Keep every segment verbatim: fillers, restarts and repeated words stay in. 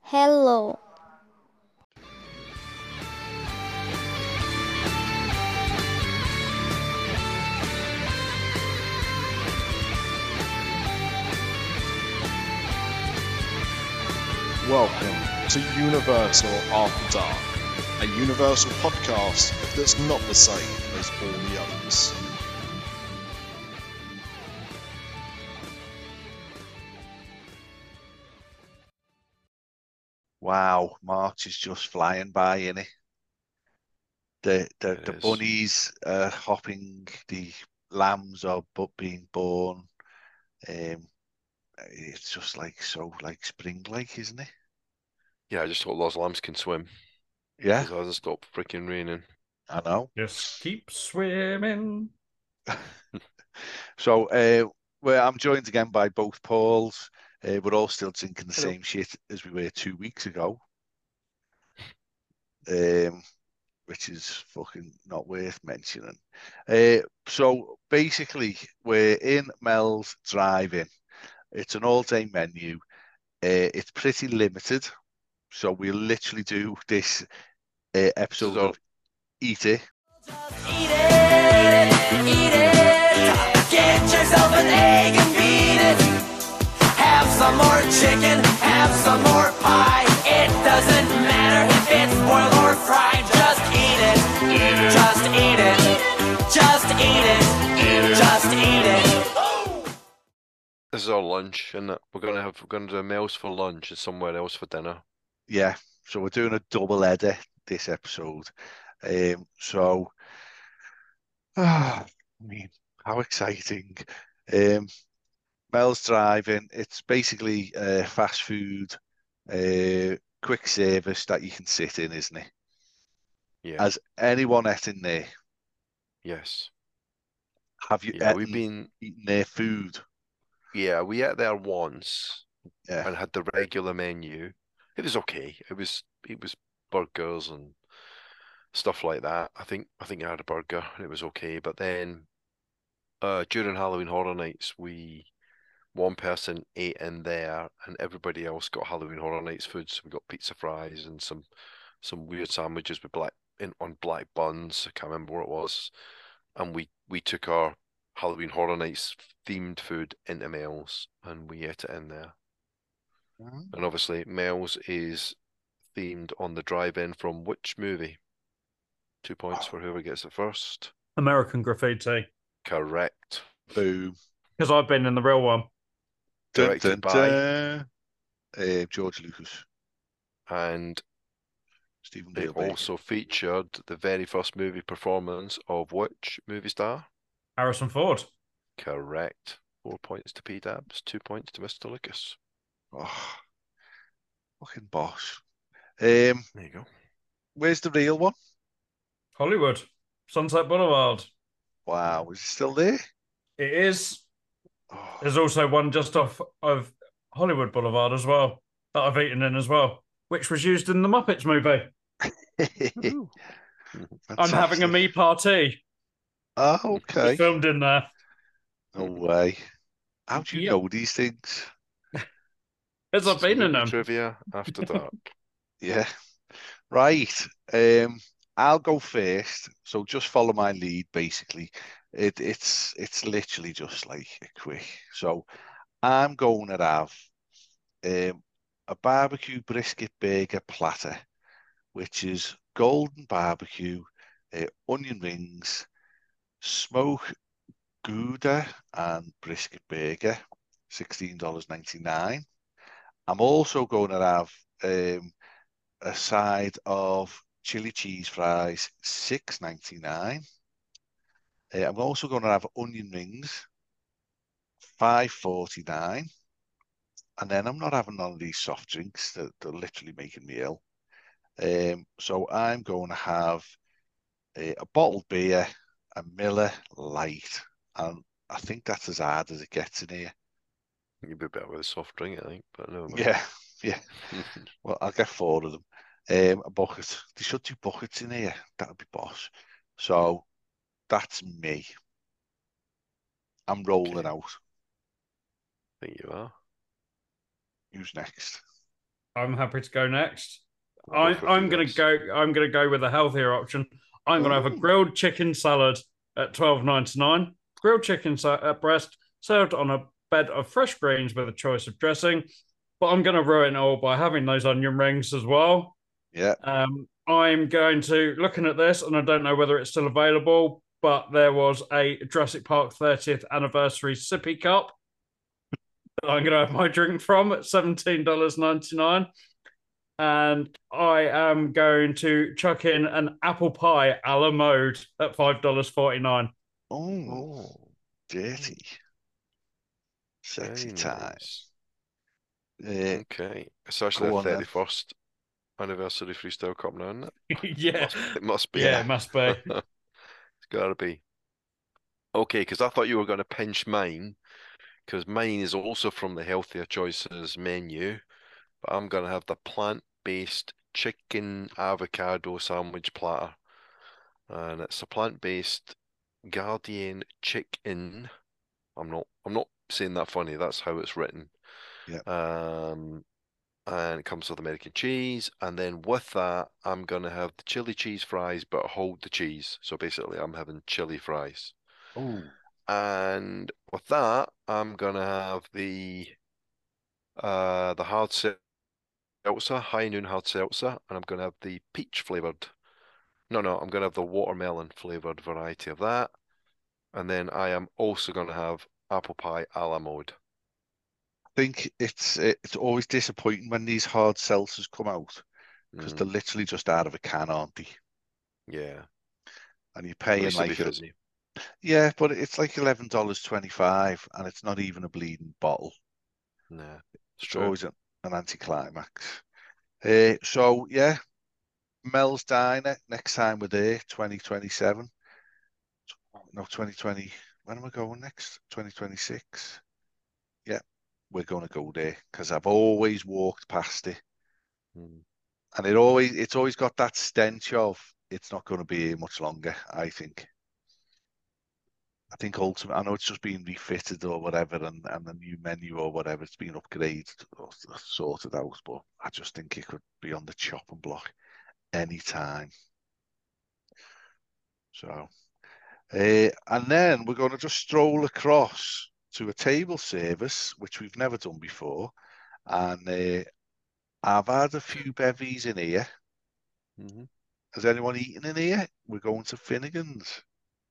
Hello. Welcome to Universal After Dark, a Universal podcast that's not the same as all the others. Wow, March is just flying by, innit? The the It the is. bunnies are hopping, the lambs are bu- being born. Um, it's just like so like spring-like, isn't it? Yeah, I just hope those lambs can swim Yeah, because it hasn't stopped freaking raining. I know. Just keep swimming. So, uh, well, I'm joined again by both Pauls. Uh, we're all still drinking the Hello. same shit as we were two weeks ago, um, which is fucking not worth mentioning. Uh, so basically, we're in Mel's Drive-In. It's an all-day menu. Uh, it's pretty limited, so we'll literally do this uh, This is episode all. of Eat It. Eat it, eat it. Get yourself an egg and beat it. Have some more chicken, have some more pie. It doesn't matter if it's boiled or fried. Just eat it. Just eat it. Just eat it. Just eat it. This is our lunch, and we're gonna have we're gonna do Mel's for lunch and somewhere else for dinner. Yeah, so we're doing a double header this episode. Um, so, ah, I mean, how exciting! Um, Mel's Drive-In. It's basically uh, fast food, uh, quick service that you can sit in, isn't it? Yeah. Has anyone ate in there? Yes. Have you Yeah, we've eaten, been. eaten their food? Yeah, we ate there once Yeah. and had the regular menu. It was okay. It was it was burgers and stuff like that. I think I think I had a burger and it was okay. But then uh, during Halloween Horror Nights, we one person ate in there and everybody else got Halloween Horror Nights food. So we got pizza fries and some some weird sandwiches with black in on black buns. I can't remember what it was. And we we took our Halloween Horror Nights themed food into Mel's and we ate it in there. Mhm. And obviously Mel's is themed on the drive-in from which movie? Two points for whoever gets it first. American Graffiti. Correct. Boom. Because I've been in the real one. Dun, Directed dun, by dun. Uh, George Lucas, and Stephen it Spielberg. also featured the very first movie performance of which movie star? Harrison Ford. Correct. Four points to P Dabs, two points to Mister Lucas. Oh, fucking boss. Um, There you go. where's the real one? Hollywood. Sunset Boulevard. Wow, is it still there? It is. Oh, There's also one just off of Hollywood Boulevard as well that I've eaten in as well, which was used in the Muppets movie. Woohoo. I'm having a fantastic. me party. Oh, It was okay. filmed in there. No way. How do you Yep. know these things? As I've This is been in movie them. trivia after dark. Yeah. Right. Um, I'll go first. So just follow my lead, basically. It, it's it's literally just like a quick. So I'm going to have um, a barbecue brisket burger platter, which is golden barbecue, uh, onion rings, smoke gouda, and brisket burger, sixteen dollars ninety-nine. I'm also going to have um, a side of chili cheese fries, six ninety-nine. Uh, I'm also going to have onion rings, five forty-nine. And then I'm not having none of these soft drinks that they're literally making me ill. Um, so I'm going to have a, a bottled beer, a Miller Light, and I think that's as hard as it gets in here. You'd be better with a soft drink, I think, but never mind. Yeah, yeah. Well, I'll get four of them. Um, a bucket. They should do buckets in here. That'd be boss. So that's me. I'm rolling Okay. out. I think you are. Who's next? I'm happy to go next. I'll I, go for I'm food gonna next. go. I'm gonna go with a healthier option. I'm gonna have a Ooh. grilled chicken salad at twelve ninety-nine. Grilled chicken sa- at breast served on a bed of fresh greens with a choice of dressing. But I'm gonna ruin it all by having those onion rings as well. Yeah. Um, I'm going to looking at this, and I don't know whether it's still available, but there was a Jurassic Park thirtieth anniversary sippy cup that I'm going to have my drink from at seventeen ninety-nine. And I am going to chuck in an apple pie a la mode at five forty-nine. Oh, Oh, dirty. Sexy very time. nice. Uh, Okay. It's actually go the on then. thirty-first anniversary Freestyle Cup now, isn't it? Yeah. Must, it must be. Yeah, it must be. It's gotta be. Okay, because I thought you were going to pinch mine, because mine is also from the Healthier Choices menu, but I'm going to have the plant-based chicken avocado sandwich platter. And it's a plant-based Guardian chicken. I'm not I'm not saying that funny, that's how it's written. Yeah. Um and it comes with American cheese, and then with that I'm gonna have the chili cheese fries but hold the cheese. So basically I'm having chili fries. oh, And with that I'm gonna have the uh the hard seltzer, high noon hard seltzer, and I'm gonna have the peach flavored. No, no, I'm gonna have the watermelon flavored variety of that. And then I am also going to have apple pie a la mode. I think it's it's always disappointing when these hard seltzers come out because Mm, they're literally just out of a can, aren't they? yeah, And you're at paying least it'll be like a, fizzy. yeah, but it's like eleven dollars twenty-five, and it's not even a bleeding bottle. Nah, it's It's true. always an, an anticlimax. Uh, so yeah, Mel's Diner next time we're there, twenty twenty-seven. No, twenty twenty. When am I going next? twenty twenty-six. Yeah, we're going to go there because I've always walked past it, Mm. and it always it's always got that stench of it's not going to be here much longer. I think. I think ultimately, I know it's just been refitted or whatever, and, and the new menu or whatever, it's been upgraded or sorted out, but I just think it could be on the chopping block anytime. So, uh, and then we're going to just stroll across to a table service, which we've never done before. And uh, I've had a few bevies in here. hmm Has anyone eaten in here? We're going to Finnegan's.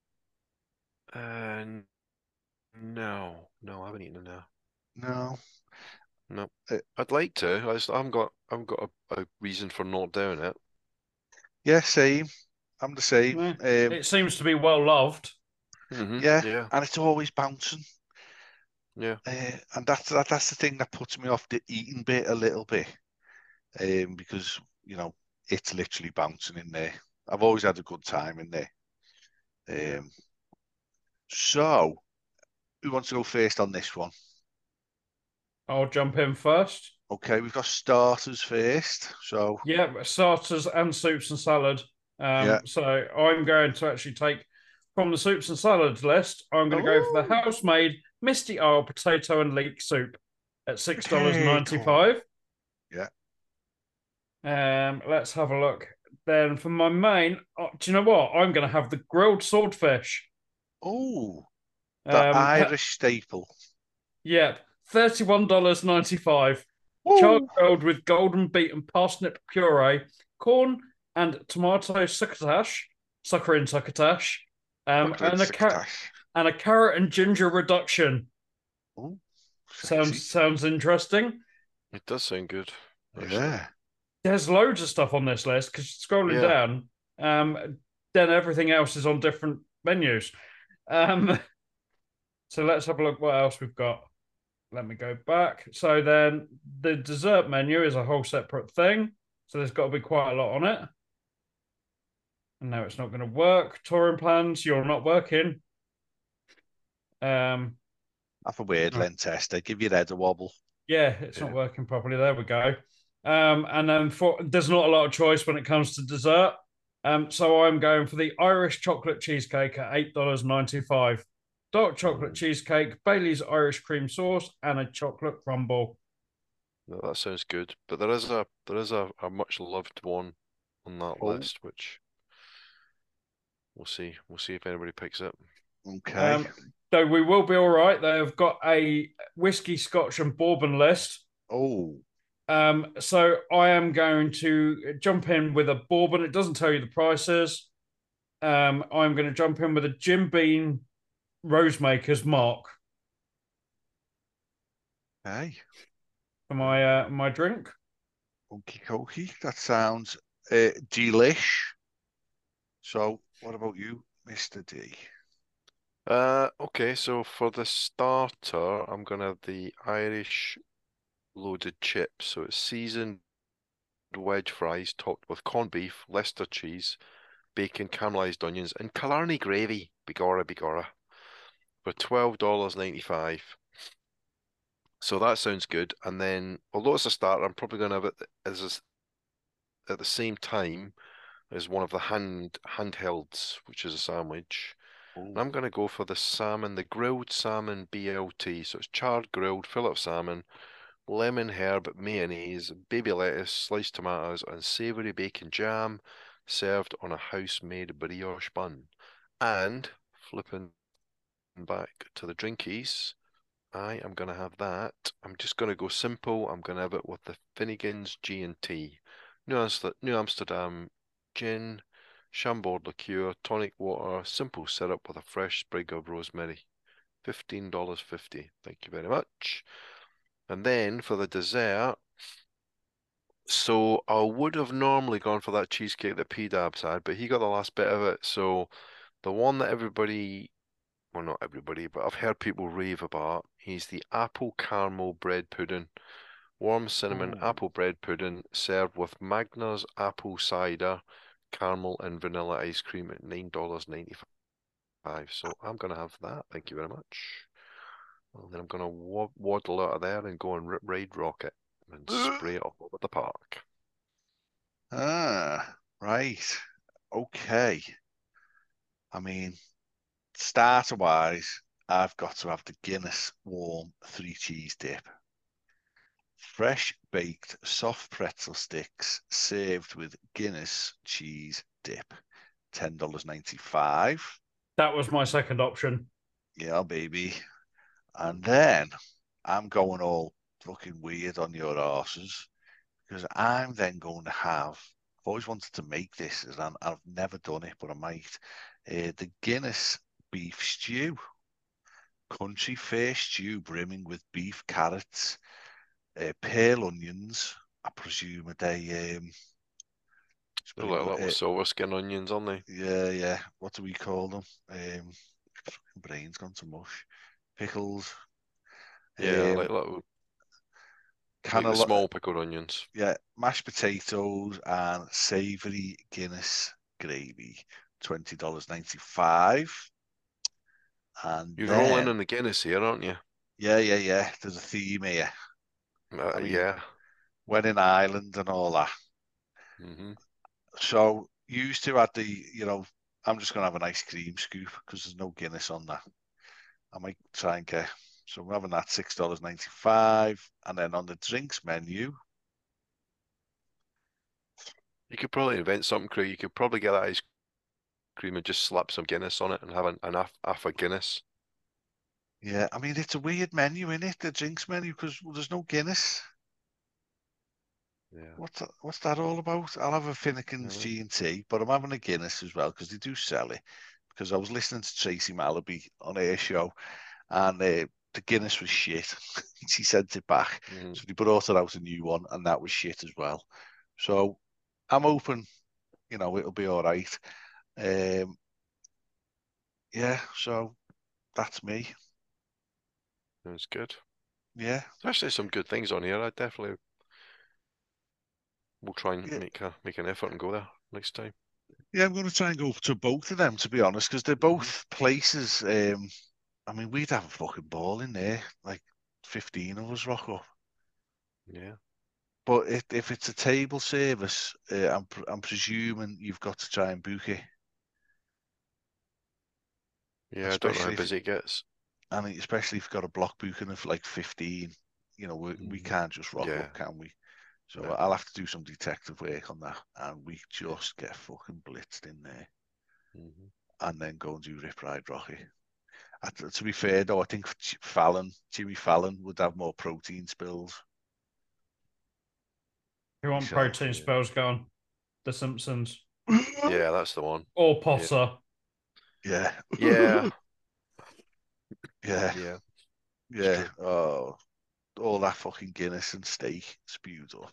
And no, no, I haven't eaten it now. No. No, Uh, I'd like to. I just I haven't got I haven't got a, a reason for not doing it. yeah, same. I'm the same. Yeah. Um, It seems to be well loved. hmm yeah, Yeah, and it's always bouncing. yeah. Uh, and that's that, that's the thing that puts me off the eating bit a little bit, um, because you know it's literally bouncing in there. I've always had a good time in there. Yeah. Um, so who wants to go first on this one? I'll jump in first. Okay, we've got starters first. So Yeah, starters and soups and salad. Um, yeah. so I'm going to actually take from the soups and salads list. I'm going to go for the Oh, house-made Misty Isle potato and leek soup at six dollars potato. ninety-five. Yeah. Um, let's have a look. Then for my main, oh, do you know what? I'm going to have the grilled swordfish. Oh, the Um, Irish staple. yeah, thirty-one ninety-five. Woo. Char-grilled with golden beaten parsnip puree, corn and tomato succotash, sucker in succotash, um, Chocolate and a car- succotash. and a carrot and ginger reduction. Oh, sexy. Sounds sounds interesting. It does sound good. Actually. Yeah. There's loads of stuff on this list because scrolling Yeah. down, um, then everything else is on different menus. Um, so let's have a look what else we've got. Let me go back. So then the dessert menu is a whole separate thing. So there's got to be quite a lot on it. And now it's not going to work. Touring plans, you're not working. Um, Have a weird Oh. lens tester. Give your head a wobble. yeah, it's Yeah. not working properly. There we go. Um, and then for there's not a lot of choice when it comes to dessert. Um, so I'm going for the Irish chocolate cheesecake at eight dollars ninety-five. Dark chocolate Mm. cheesecake, Bailey's Irish cream sauce, and a chocolate crumble. No, that sounds good. But there is a there is a, a much loved one on that Oh. list, which we'll see. We'll see if anybody picks it. Okay. Um, so we will be all right. They have got a whiskey, Scotch, and bourbon list. Oh. Um, so I am going to jump in with a bourbon. It doesn't tell you the prices. Um, I'm going to jump in with a Jim Beam Rosemaker's Mark Hey. for my uh, my drink. Okie dokie. That sounds uh, delish. So, what about you, Mister D? Uh, okay, so for the starter, I'm gonna have the Irish loaded chips. So it's seasoned wedge fries topped with corned beef, Leicester cheese, bacon, caramelized onions, and Killarney gravy. Bigora, bigora. For twelve dollars ninety-five. So that sounds good. And then, although it's a starter, I'm probably gonna have it as a, at the same time as one of the hand handhelds, which is a sandwich. Oh. I'm going to go for the salmon, the grilled salmon B L T. So it's charred, grilled, fillet of salmon, lemon herb mayonnaise, baby lettuce, sliced tomatoes, and savory bacon jam, served on a house-made brioche bun. And flipping back to the drinkies, I am going to have that. I'm just going to go simple. I'm going to have it with the Finnegan's G and T, New Amsterdam gin, Chambord liqueur, tonic water, simple syrup with a fresh sprig of rosemary. fifteen dollars fifty. Thank you very much. And then for the dessert, so I would have normally gone for that cheesecake that P-Dabs had, but he got the last bit of it. So the one that everybody, well, not everybody, but I've heard people rave about, he's the apple caramel bread pudding. Warm cinnamon Oh. apple bread pudding served with Magna's apple cider, caramel and vanilla ice cream at nine dollars ninety-five. So I'm going to have that. Thank you very much. And then I'm going to wa waddle out of there and go and rip Raid Rocket and spray it all over the park. Ah, right. Okay. I mean, starter wise, I've got to have the Guinness warm three cheese dip. Fresh baked soft pretzel sticks served with Guinness cheese dip. ten dollars ninety-five. That was my second option. Yeah, baby. And then I'm going all fucking weird on your arses because I'm then going to have, I've always wanted to make this and I'm, I've never done it, but I might. Uh, the Guinness beef stew. Country fair stew brimming with beef, carrots, uh, pale onions. I presume are they um, They're like little uh, silver skin onions, aren't they? yeah, yeah. What do we call them? Um, brain's gone to mush. Pickles. Yeah, Um, like little, kind like the of small pickled onions. yeah, mashed potatoes and savoury Guinness gravy. Twenty dollars ninety-five. And You're rolling then in the Guinness here, aren't you? yeah, yeah, yeah. There's a theme here. Uh, I mean, yeah. when in Ireland and all that. hmm So used to at the, you know, I'm just gonna have an ice cream scoop because there's no Guinness on that. I might try and get. So I'm having that six dollars ninety-five, and then on the drinks menu, You could probably invent something, Craig. You could probably get that ice cream and just slap some Guinness on it and have an, an half, half a Guinness. yeah, I mean it's a weird menu, isn't it? The drinks menu because well, there's no Guinness. Yeah. What's that, what's that all about? I'll have a Finnegan's Yeah. G and T, but I'm having a Guinness as well because they do sell it. Because I was listening to Tracy Malaby on her show, and uh, the Guinness was shit. She sent it back, Mhm. so they brought out a new one, and that was shit as well. So I'm hoping, you know, it'll be all right. Um, yeah, so that's me. That's good. Yeah, There's actually some good things on here. I definitely will try and yeah, make a make an effort and go there next time. yeah. I'm going to try and go to both of them, to be honest, because they're both places. Um, I mean, we'd have a fucking ball in there, like fifteen of us rock up. Yeah. But if, if it's a table service, uh, I'm pr- I'm presuming you've got to try and book it, Yeah, I don't know how especially if busy it gets. I mean, especially if you've got a block booking of like fifteen. You know, we, we Mm. can't just rock Yeah. up, can we? So No. I'll have to do some detective work on that, and we just get fucking blitzed in there, Mhm. and then go and do Rip Ride Rocky. I, to be fair, though, I think Fallon, Jimmy Fallon, would have more protein spills. You want Myself, protein yeah. spells gone? The Simpsons Yeah, that's the one. or Potter? Yeah. Yeah, Yeah. yeah. Yeah. true. Oh, all that fucking Guinness and steak spewed up.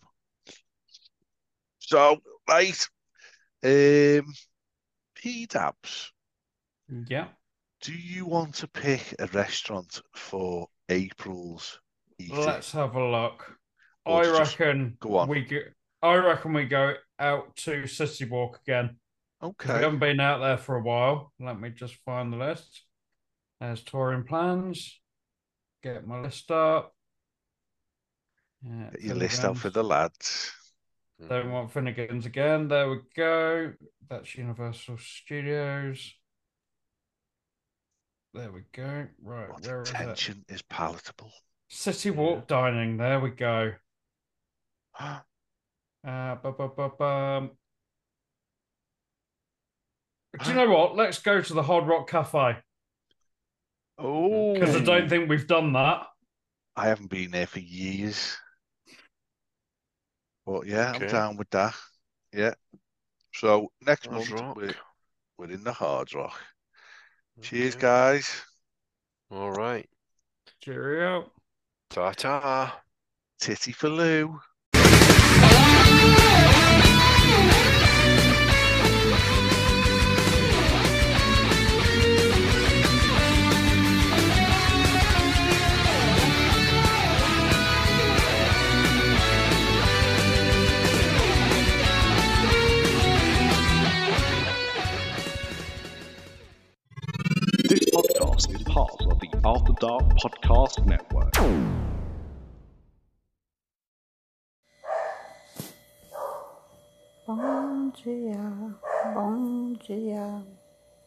So, right. Um, P-Dabs, Yeah. do you want to pick a restaurant for April's eating? Let's have a look. Or I to just reckon go on. we go. I reckon we go out to City Walk again because we Okay. haven't been out there for a while. Let me just find the list. There's touring plans. Get my list up. Yeah, Get your list out for the lads. Don't Mhm. want Finnegan's again. There we go. That's Universal Studios. There we go. Right, What where is it? tension is palatable. City Walk Dining. There we go. Uh, bu- bu- bu- bum. Do you know what? Let's go to the Hard Rock Cafe Oh, because I don't think we've done that. I haven't been there for years. But yeah, I'm Okay. down with that. Yeah. So next Hard month Rock. we're we're in the Hard Rock. Cheers, Okay. guys. All right. Cheerio. Ta-ta. Titty for Lou. This podcast is part of the After Dark Podcast Network. Bom dia, bom dia.